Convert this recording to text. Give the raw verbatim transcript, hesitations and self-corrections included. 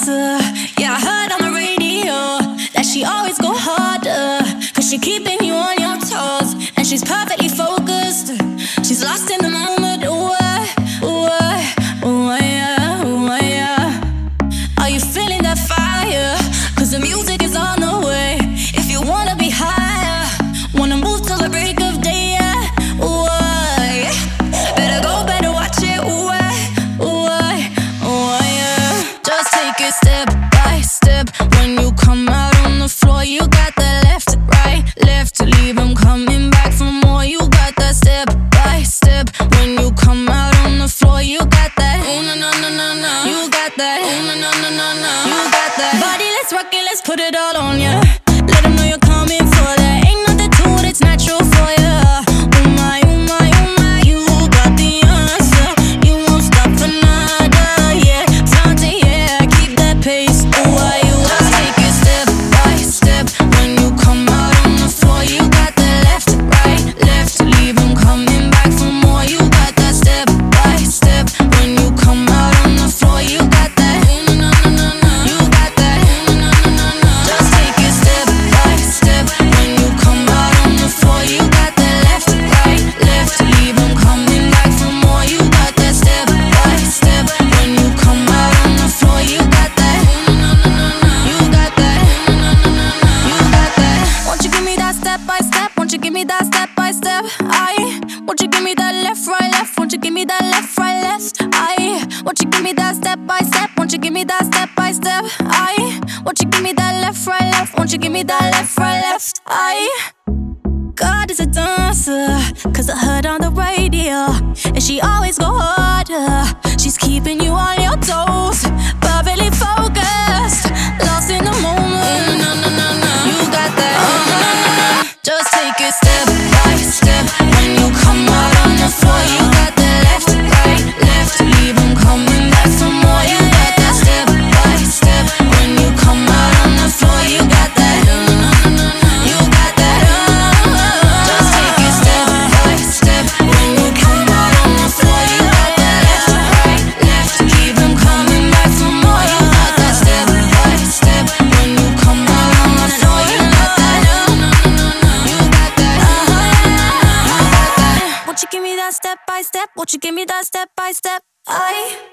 dancer. Yeah, I heard on the radio that she always go harder, cause she keeping you on your toes, and she's perfectly focused. She's lost in the moment. Ooh, uh, ooh, uh, ooh, uh, yeah, ooh, uh, yeah. Are you feeling that fire? Cause the music is on the way. If you wanna be higher, wanna move till the break of day, yeah. Ooh, uh, yeah. Better go, better watch it. Ooh, uh, ooh, uh, ooh, uh, yeah. Just take it step by step. When you come out on the floor, you got that left, right, left to leave them coming back for more. You got that step by step. When you come out on the floor, you got that. Ooh, na na na na na. You got that. Ooh, na na na na na. You got that. Body, let's rock it, let's put it all on ya. Let them know you're coming for that. Ain't nothing to it, it's natural for ya. Oh my, oh my, oh my. You got the answer. You won't stop for nada, yeah. Flaunt it, yeah, keep that pace. Ooh, why you just take it step by step. When you come out on the floor, you got that left, right, left to leave them coming back for more. You got that step by step. When you come out on the floor, you got that. Ooh, na na na na. You got that. Ooh, na na na na. Just take it step by step. When you come out on the floor, you got that left, right, left to leave them coming back for more. You got that step by step. When you come out on the floor, you got that. Ooh, na na na na. You got that. Ooh, na na na na. You got that. Won't you give me that step by step? Won't you give me that step by step? I. Won't you give me that left, right, left? Won't you give me that left, right, left? I. Won't you give me that step by step? Won't you give me that step by step? I. Won't you give me that left, right, left? Won't you give me that left, right, left? I. God is a dancer, cause I heard on the radio, and she always go harder. She's keeping you on your toes, perfectly focused, lost in the moment. No, no, no, no. You got that. Uh-huh. Just take it step by step. When you come out on the floor, you got that left, right, left to leave them coming back for more. You got that step by step. When you come out on the floor, you got that. You got that. Just take it step by step. When you come out on the floor, you got that left, right, left to leave them coming back for more. You got that step by step. When you come out on the floor, you got that. You got that. You got that. Won't you give me that step by step? Won't you give me that step by step? I.